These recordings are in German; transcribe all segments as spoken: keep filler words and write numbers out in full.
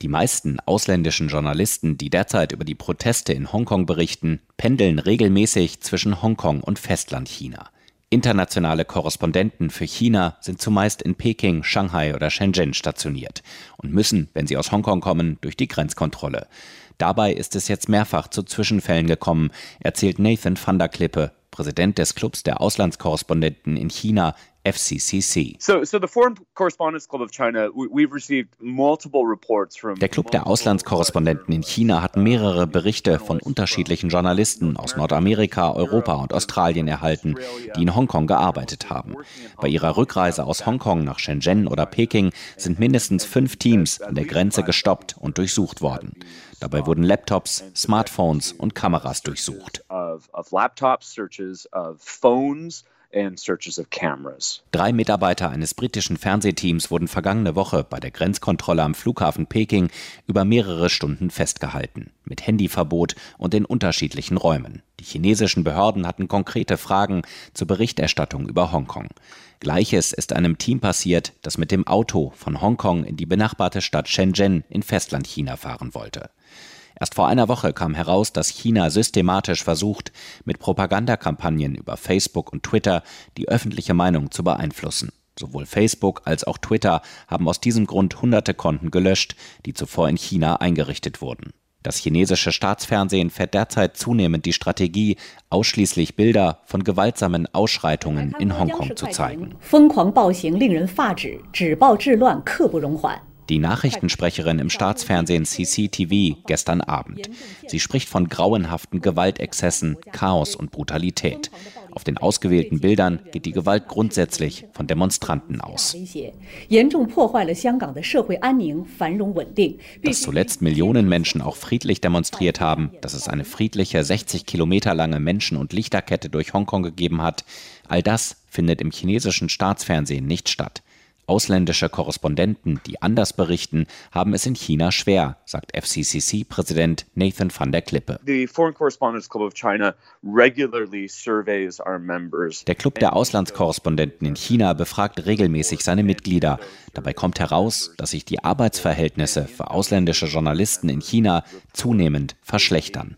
Die meisten ausländischen Journalisten, die derzeit über die Proteste in Hongkong berichten, pendeln regelmäßig zwischen Hongkong und Festlandchina. Internationale Korrespondenten für China sind zumeist in Peking, Shanghai oder Shenzhen stationiert und müssen, wenn sie aus Hongkong kommen, durch die Grenzkontrolle. Dabei ist es jetzt mehrfach zu Zwischenfällen gekommen, erzählt Nathan van der Klippe, Präsident des Clubs der Auslandskorrespondenten in China, F C C C. So, so the Foreign Correspondents Club of China, we've received multiple reports from Der Club der Auslandskorrespondenten in China hat mehrere Berichte von unterschiedlichen Journalisten aus Nordamerika, Europa und Australien erhalten, die in Hongkong gearbeitet haben. Bei ihrer Rückreise aus Hongkong nach Shenzhen oder Peking sind mindestens fünf Teams an der Grenze gestoppt und durchsucht worden. Dabei wurden Laptops, Smartphones und Kameras durchsucht. Drei Mitarbeiter eines britischen Fernsehteams wurden vergangene Woche bei der Grenzkontrolle am Flughafen Peking über mehrere Stunden festgehalten, mit Handyverbot und in unterschiedlichen Räumen. Die chinesischen Behörden hatten konkrete Fragen zur Berichterstattung über Hongkong. Gleiches ist einem Team passiert, das mit dem Auto von Hongkong in die benachbarte Stadt Shenzhen in Festlandchina fahren wollte. Erst vor einer Woche kam heraus, dass China systematisch versucht, mit Propagandakampagnen über Facebook und Twitter die öffentliche Meinung zu beeinflussen. Sowohl Facebook als auch Twitter haben aus diesem Grund hunderte Konten gelöscht, die zuvor in China eingerichtet wurden. Das chinesische Staatsfernsehen fährt derzeit zunehmend die Strategie, ausschließlich Bilder von gewaltsamen Ausschreitungen in Hongkong zu zeigen. Die Nachrichtensprecherin im Staatsfernsehen C C T V gestern Abend. Sie spricht von grauenhaften Gewaltexzessen, Chaos und Brutalität. Auf den ausgewählten Bildern geht die Gewalt grundsätzlich von Demonstranten aus. Dass zuletzt Millionen Menschen auch friedlich demonstriert haben, dass es eine friedliche sechzig Kilometer lange Menschen- und Lichterkette durch Hongkong gegeben hat, all das findet im chinesischen Staatsfernsehen nicht statt. Ausländische Korrespondenten, die anders berichten, haben es in China schwer, sagt F C C C-Präsident Nathan van der Klippe. Der Club der Auslandskorrespondenten in China befragt regelmäßig seine Mitglieder. Dabei kommt heraus, dass sich die Arbeitsverhältnisse für ausländische Journalisten in China zunehmend verschlechtern.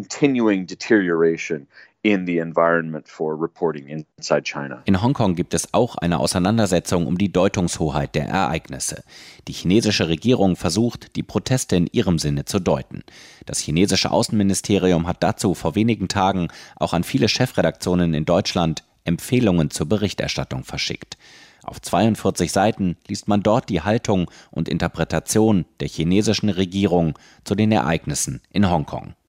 In Hongkong gibt es auch eine Auseinandersetzung um die Deutungshoheit der Ereignisse. Die chinesische Regierung versucht, die Proteste in ihrem Sinne zu deuten. Das chinesische Außenministerium hat dazu vor wenigen Tagen auch an viele Chefredaktionen in Deutschland Empfehlungen zur Berichterstattung verschickt. Auf zweiundvierzig Seiten liest man dort die Haltung und Interpretation der chinesischen Regierung zu den Ereignissen in Hongkong.